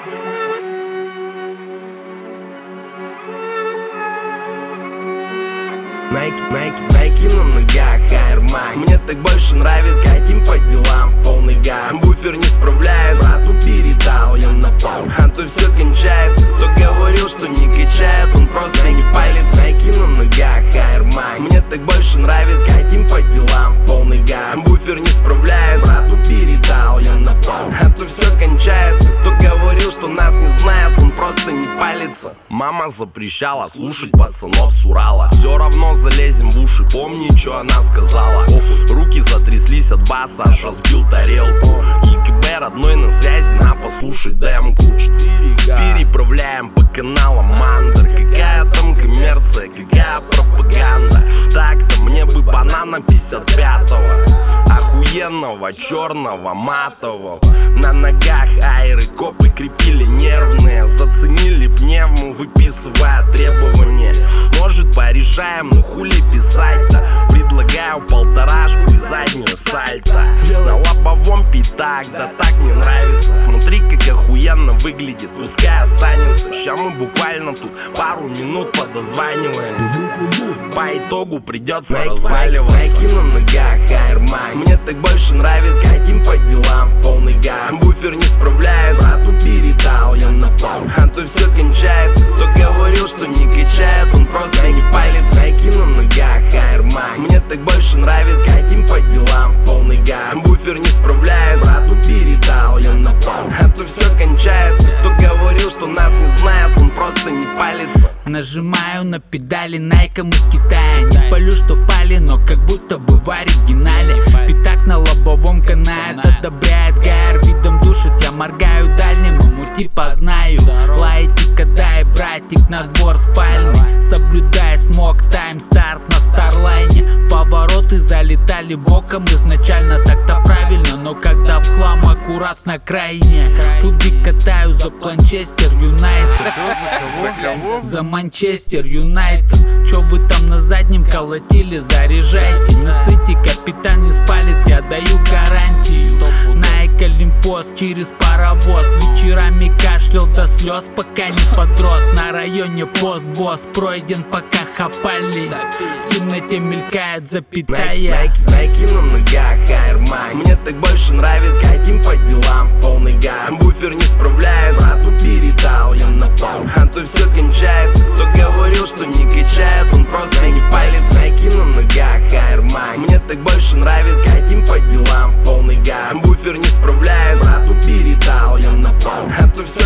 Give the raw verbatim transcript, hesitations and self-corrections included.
Найки, найки, найки на ногах, Air Max. Мне так больше нравится, катим по делам в полный газ. Буфер не справляется, брату передал я на пол. А то все кончается, кто говорил, что не качает, он просто не палится. Найки на ногах, Air Max. Мне так больше нравится, катим по делам в полный газ. Буфер не справляется, брату передал я на пол. А то все кончается, кто говорил, что нас не знает, он просто не палится. Мама запрещала слушать пацанов с Урала. Все равно залезем в уши, помни, что она сказала. Руки затряслись от баса, аж разбил тарелку. ЕКБ родной на связи, на послушать демку. Переправляем по каналам Мандер. Какая там коммерция, какая пропаганда. Так-то мне бы банана пятьдесят пятого, охуенного, черного, матового. На ногах айры, копы крепили нервные. Заценили пневму, выписывая требования. Может порешаем, ну хули писать-то. Предлагаю полторашку и заднюю сальто. На лобовом пятак, да так мне нравится. Смотри, как охуенно выглядит, пускай останется. Ща мы буквально тут пару минут подозваниваемся. По итогу придется разваливаться. Найки на ногах, Air Max. Мне так больше нравится, катим по делам в полный газ. Буфер не справляется, брату передал я на пол. А то все кончается, кто говорил, что не качает, он просто не палится. Найки на ногах, Air Max. Мне так больше нравится, катим по делам в полный газ. Буфер не справляется, брату передал я на пол. А то все кончается, кто говорил, что нас не знает, он просто не палится. Нажимаю на педали найком из Китая. Не палю, что впали, но как будто бы в оригинале. Пятак на лобовом канает, одобряет гайр. Видом душит, я моргаю дальним, ему типа знаю. Лайте, кадай, братик, на двор спальни. Соблюдая смог, тайм, старт на старлайне. В повороты залетали боком, изначально так-то правильно. Но когда в хлам, аккуратно крайне. Футбик катаю за Манчестер Юнайтед. За Манчестер Юнайтед. Чё вы там на заднем колотили, заряжайте. Не сыте, капитан не спалит, я даю гарантию. Nike Олимпос через паровоз. Вечерами кашлял до слез, пока не подрос. На районе пост-босс пройден, пока хапали. В темноте мелькает запятая. Найки, найки на ногах, Air Max. Мне так больше нравится, катим по делам в полный газ. Буфер не справляется, брату передал я на пол. А то все кончается, кто говорил, что не качает, он просто не палится. Найки на ногах, Air Max. Мне так больше нравится, катим по делам в полный газ. Буфер не справляется, брату передал я на пол. А то все